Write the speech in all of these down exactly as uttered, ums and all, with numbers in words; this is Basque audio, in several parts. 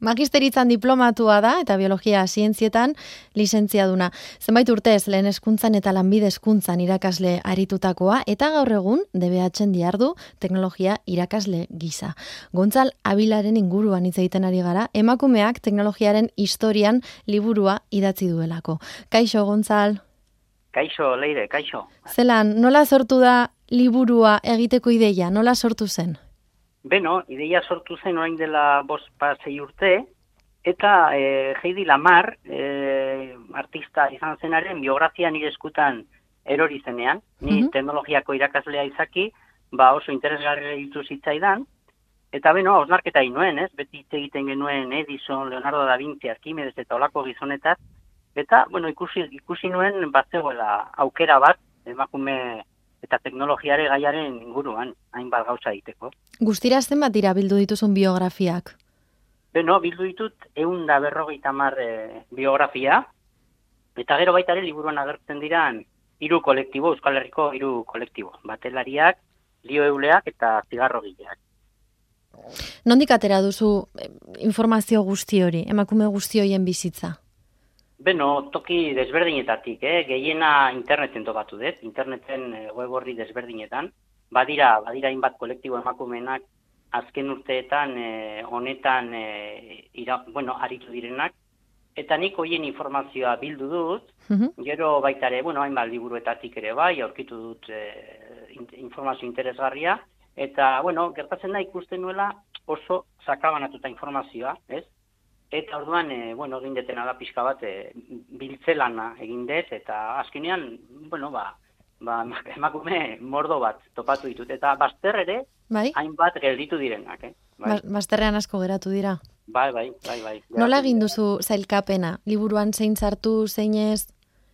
Magisteritzan diplomatua da eta biologia zientzietan lizentziaduna. Zenbait urtez lehen hezkuntzan eta lanbide hezkuntzan irakasle aritutakoa eta gaur egun D B H-en dihardu teknologia irakasle gisa. Gontzal Abilaren inguruan hitz egiten ari gara, emakumeak teknologiaren historian liburua idatzi duelako. Kaixo, Gontzal. Kaixo, Leire, kaixo. Zelan, nola sortu da liburua egiteko ideia? Nola sortu zen? Beno, ideia sortu zen orain dela bost pasei urte, eta e, Heidi Lamar, e, artista izan zenaren, biografia nire eskutan erori zenean, ni uh-huh. teknologiako irakaslea izaki, ba oso interesgarri ditu zitzaidan, eta beno, hausnarketa inuen, ez? Beti hitz egiten genuen Edison, Leonardo da Vinci, Arkimedes eta olako gizonetat, eta, bueno, ikusi, ikusi nuen bat zegoela aukera bat, emakume eta teknologiare gaiaren inguruan, hainbat gauza egiteko. Guztira zenbat dira bildu dituzun biografiak? Beno, bildu ditut ehun eta berrogeita hamar e, biografia, eta gero baita ere liburuan agertzen diran hiru kolektibo, Euskal Herriko hiru kolektibo, batelariak, lioeuleak eta zigarrogileak. Nondik atera duzu informazio guzti hori, emakume guzti horien bizitza? Beno, toki desberdinetatik, eh? Gehiena interneten topatu dut, interneten web horri desberdinetan. Badira, badira hainbat kolektibo emakumeenak azken urteetan eh, honetan eh, ira, bueno, aritu direnak. Eta nik hoien informazioa bildu dut, uh-huh. gero baita ere, bueno, hainbat liburuetatik ere bai, aurkitu dut eh, informazio interesgarria. Eta, bueno, gertatzen da ikusten nuela oso sakabanatuta informazioa, ez? Eta orduan, e, bueno, egin detena da pixka bat, e, biltzelana egin dut, eta azkenean, bueno, ba, ba, emakume mordo bat topatu ditut. Eta bazter ere, bai? Hainbat gelditu direnak, eh? Bai. Bazterrean asko geratu dira. Bai, bai, bai, bai. Nola egin duzu zailkapena? Liburuan zein sartu, zein ez?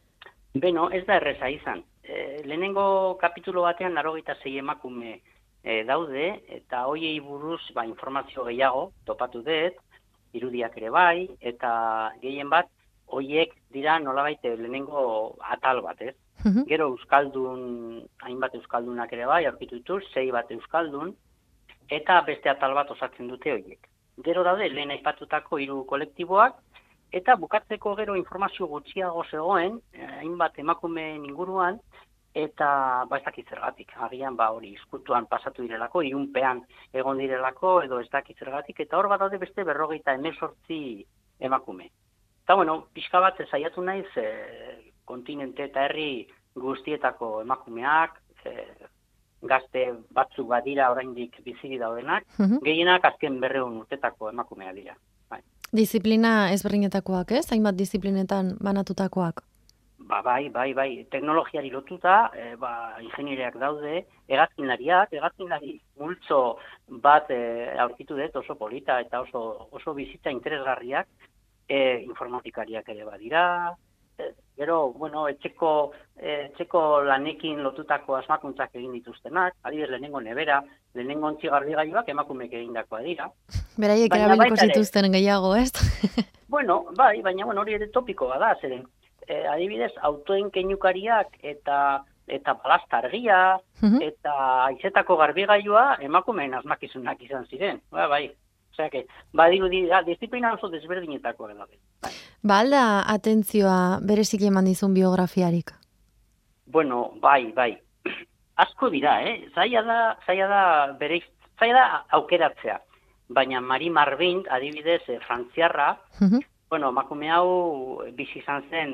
Beno, ez da erreza izan. E, lehenengo kapitulo batean laurogeita sei emakume e, daude, eta hoiei buruz ba, informazio gehiago topatu dut, irudiak ere bai, eta gehien bat, hoiek dira nolabait lehenengo atal bat, ez? Uh-huh. Gero euskaldun, hainbat euskaldunak ere bai, aurkitu dituz, sei bat euskaldun, eta beste atal bat osatzen dute hoiek. Gero daude, lehen aipatutako hiru kolektiboak, eta bukatzeko gero informazio gutxiago zegoen, hainbat emakumeen inguruan, eta ba ez dakit zergatik, agian ba hori izkutuan pasatu direlako, irunpean egon direlako, edo ez dakit zergatik, eta hor bat daude beste berrogeita hemezortzi emakume. Eta bueno, pixka bat saiatu naiz e, kontinente eta herri guztietako emakumeak, e, gazte batzuk badira oraindik biziri daudenak, uh-huh. gehienak azken berrehun urtetako emakumeak dira. Bai. Disiplina ezberdinetakoak, ez? Hainbat disiplinetan banatutakoak. Ba, bai, bai, bai, teknologiari lotuta, e, ba, ingeniereak daude, hegazkinlariak, hegazkinlari multzo bat e, aurkitu dut oso polita eta oso, oso bizitza interesgarriak, e, informatikariak ere badira, e, gero, bueno, etxeko, e, etxeko lanekin lotutako asmakuntzak egin dituztenak, adibidez lehenengo nebera, lehenengo ontzi garbigailuak emakumeek egindakoa dira. Beraiek erabiliko zituzten gehiago, ez? Bueno, bai, baina bueno, hori ere topikoa da, zeren. E, adibidez, autoen keinukariak eta eta balazta argia, uh-huh. eta haizetako garbigailua emakumeen asmakizunak izan ziren. Ba, bai, osea que, badiru dira, disiplina oso desberdinetako da. Bai. Ba, alda atentzioa berezik eman dizun biografiarik? Bueno, bai, bai. Asko dira, eh? Zaila da, zaila da, bereiz, zaila da aukeratzea. Baina Mari Marvin, adibidez, eh, frantziarra, uh-huh. bueno, emakume hau bizi izan zen,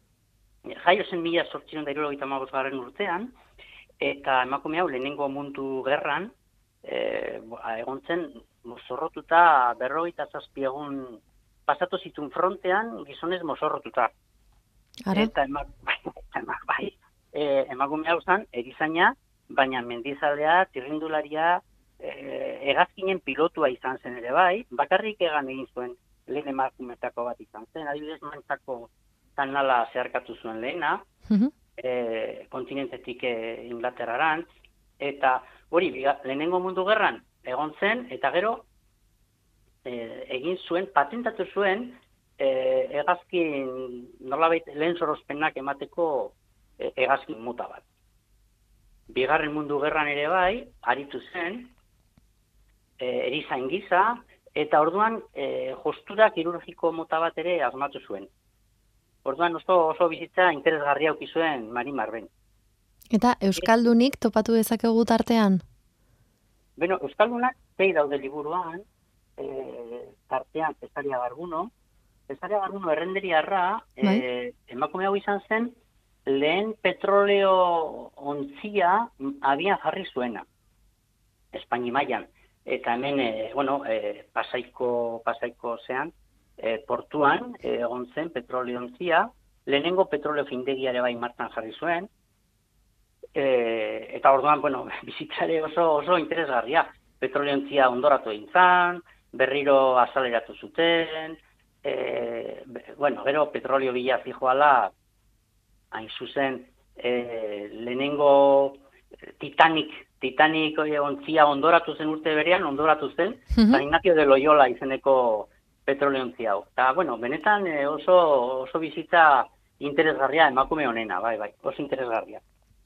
jaio zen mila zortziehun eta hirurogeita hamabosgarren urtean, eta emakume hau lehenengo mundu gerran, e, egon zen mozorrotuta berrogeita zazpi egun pasatu zituen frontean gizonez mozorrotuta. Ara? Eta emak, emak, bai, e, emakume hau zen erizaina, baina mendizalea, tirrindularia, e, hegazkinen pilotua izan zen ere bai, bakarrik egan egin zuen lehen emakumetako bat izan zen, adibidez mantzako kanala zeharkatu zuen lehena, uh-huh. e, kontinentetik e, Inglaterrarantz, eta hori, lehenengo mundu gerran egon zen, eta gero e, egin zuen, patentatu zuen, e, hegazkin, nolabait lehen sorospenak emateko e, hegazkin mota bat. Bigarren mundu gerran ere bai, aritu zen, e, erizain gisa, eta orduan e, jostura kirurgiko mota bat ere asmatu zuen. Orduan oso, oso bizitza interesgarria auki zuen Mari Marben. Eta Euskaldunik topatu dezakegu tartean? Beno, Euskaldunak zei daude liburuan, e, tartean Cesaria Garbuno. Cesaria Garbuno errenderiarra, Bai. e, emakume hau izan zen, lehen petroleo ontzia abian jarri zuena, Espaini mailan. Eta hemen, e, bueno, e, pasaiko, pasaiko zean, e, portuan e, egon zen petroleo ontzia, lehenengo petroleo findegiare bai martan jarri zuen, e, eta orduan, bueno, bizitzare oso, oso interesgarria. Petroleo ontzia ondoratu egin zan, berriro azaleratu zuten, e, bueno, gero petroleo bila zijoala, hain zuzen, e, lehenengo Titanic, Titanic ontzia ondoratu zen urte berean, ondoratu zen, Mhm. San Ignacio de Loyola izeneko petroleo ontzia hau. Eta, bueno, benetan e, oso, oso bizitza interesgarria emakume honena, bai, bai, oso interesgarria.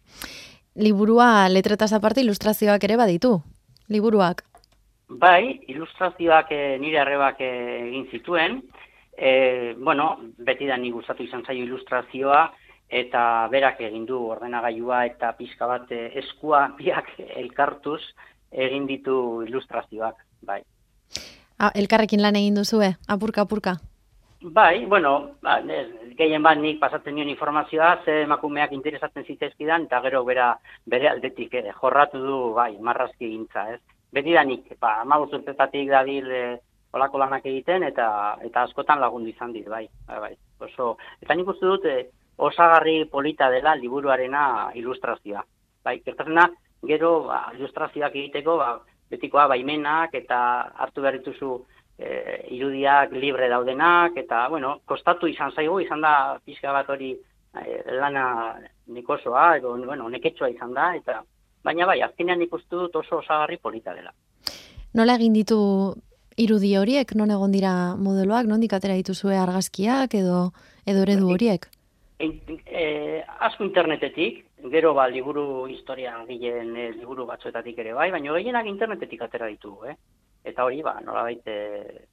Liburua letretaz aparte ilustrazioak ere baditu, liburuak. Bai, ilustrazioak e, nire arrebak e, egin zituen, e, bueno, beti da ni gustatu izan zaio ilustrazioa, eta berak egin du ordenagailua eta pixka bat e, eskua biak elkartuz egin ditu ilustrazioak, bai. Ah, elkarrekin lan egin duzue, apurka, apurka. Bai, bueno, ba, ez, gehien bat nik pasatzen nion informazioa, ze emakumeak interesatzen zitezkidan, eta gero bera, bere aldetik ere, jorratu du, bai, marrazki gintza, ez. Beti da nik, ba, amabuz urtetatik dabil e, olako lanak egiten, eta eta askotan lagundu izan dit, bai, bai, bai. Oso, eta nik uste dut, e, osagarri polita dela liburuarena ilustrazioa. Bai, gertatzen da, gero ba, ilustrazioak egiteko, ba, betikoa baimenak eta hartu behar dituzu e, irudiak libre daudenak, eta, bueno, kostatu izan zaigu, izan da pixka bat hori e, lana nikosoa, edo, bueno, neketsua izan da, eta baina bai, azkenean ikustu dut oso osagarri polita dela. Nola egin ditu irudi horiek, non egon dira modeloak, nondik atera dituzue argazkiak edo edo eredu horiek? E, e, asko internetetik, gero ba, liburu historia gilen e, liburu batzuetatik ere bai, baina gehienak internetetik atera ditugu, eh? Eta hori, ba, nolabait, e,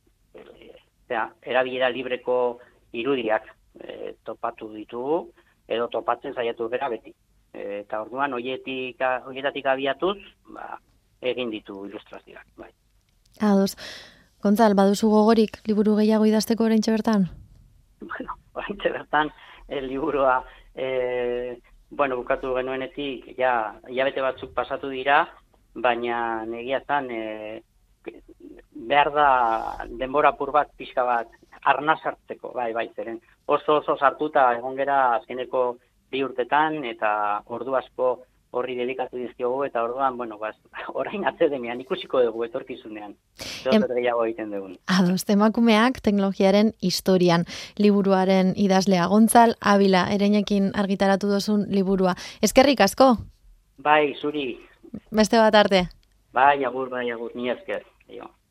e, erabilera libreko irudiak e, topatu ditugu, edo topatzen saiatu bera beti. E, eta orduan, hoietatik, hoietatik abiatuz, ba, egin ditu ilustrazioak, bai. Ados. Gontzal, baduzu gogorik liburu gehiago idazteko oraintxe bertan? Bueno, oraintxe bertan, el liburua, e, bueno, bukatu genuenetik, ja, hilabete batzuk pasatu dira, baina negia zan, e, behar da denbora apur bat, pixka bat, arnaz hartzeko, bai, bai, zeren. Oso oso sartuta egon gera azkeneko bi urtetan, eta ordu asko horri dedikatu dizkiogu, eta orduan, bueno, bas, orain atzedenean ikusiko dugu etorkizunean. Em... gehiago egiten dugun. Ados, emakumeak teknologiaren historian, liburuaren idazlea Gontzal Abila Ereinekin argitaratu duzun liburua. Eskerrik asko? Bai, zuri. Beste bat arte. Bai, agur, bai, agur, ni esker. Jo.